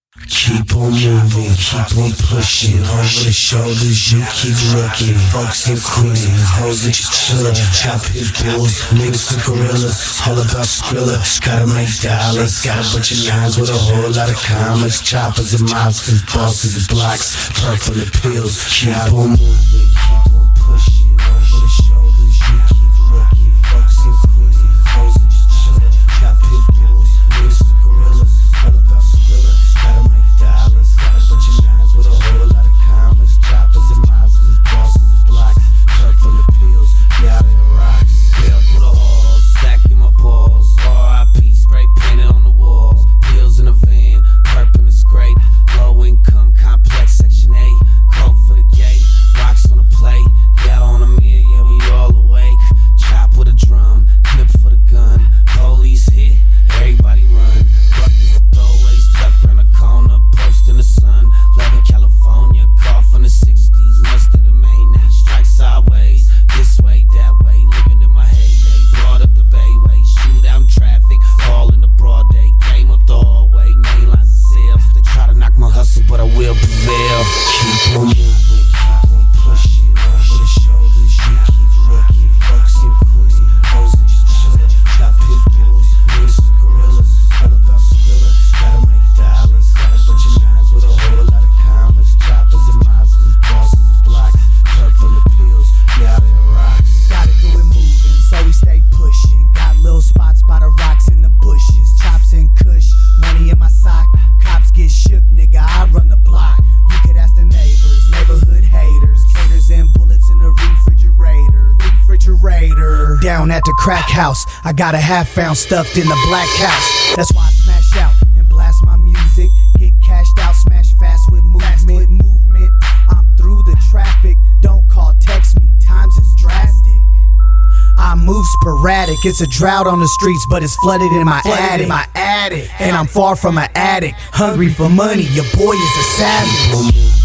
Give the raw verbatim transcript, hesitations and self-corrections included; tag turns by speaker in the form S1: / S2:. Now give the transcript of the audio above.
S1: Keep on moving, keep on pushing. Over the shoulders, you keep looking. Folks and queens, hoes and chillin'. Got pit bulls, niggas and gorillas. All about Skrilla, gotta make dollars. Got a bunch of nines with a whole lot of commas. Choppers and mobsters, bosses and blocks. Purple and pills, keep on moving, keep on pushing. Over the shoulders, you keep looking. Folks and queens, hoes and chillin'. Got pit bulls, niggas and gorillas. All about Skrilla. Gotta make dollars, got a bunch of nines with a whole lot of commas. Choppers and mobsters, bosses and blocks. Purple and pills, yeah, they rocks. Bell through the halls, stacking my balls. R I P spray painted on the walls. Pills in a van, perp in the scrape. Low income, complex, section eight. Coke for the gate, rocks on the plate. Yeah, on a mirror, yeah, we all awake. Chop with a drum, clip for the gun. Police hit, everybody run. Buckets of throwaways, tucked around the corner, post in the sun. Loving California, car from the sixties. Must of the mayonnaise, strike sideways. This way, that way, living in my heyday. Brought up the bayway, shoot out in traffic, all in the broad day. Came up the hallway, main lines of sales. They try to knock my hustle, but I will prevail. Keep on moving, keep on pushing. Over the shoulders, you keep looking. Folks and queens, hoes and chillin'. Got pit bulls, niggas and gorillas. All about Skrilla, gotta make dollars. Got a bunch of nines with a whole lot of commas. Choppers and mobsters, bosses and blocks. Purple and pills, yeah, they rocks.
S2: Gotta do it moving, so we stay pushing. Got little spots by the rocks in the bushes. Chops and kush, money in my sock. Cops get shook, nigga, I run the block. You could ask the neighbors, neighborhood haters. Caters and bullets in the refrigerator. Refrigerator. Down at the crack house, I got a half found stuffed in the black house. That's why I smash out and blast my music. Get cashed out, smash fast with movement. With movement. I'm through the traffic. Don't call, text me. Times is drastic. I move sporadic. It's a drought on the streets, but it's flooded in my flooded attic. In my attic. And I'm far from an addict. Hungry for money. Your boy is a savage.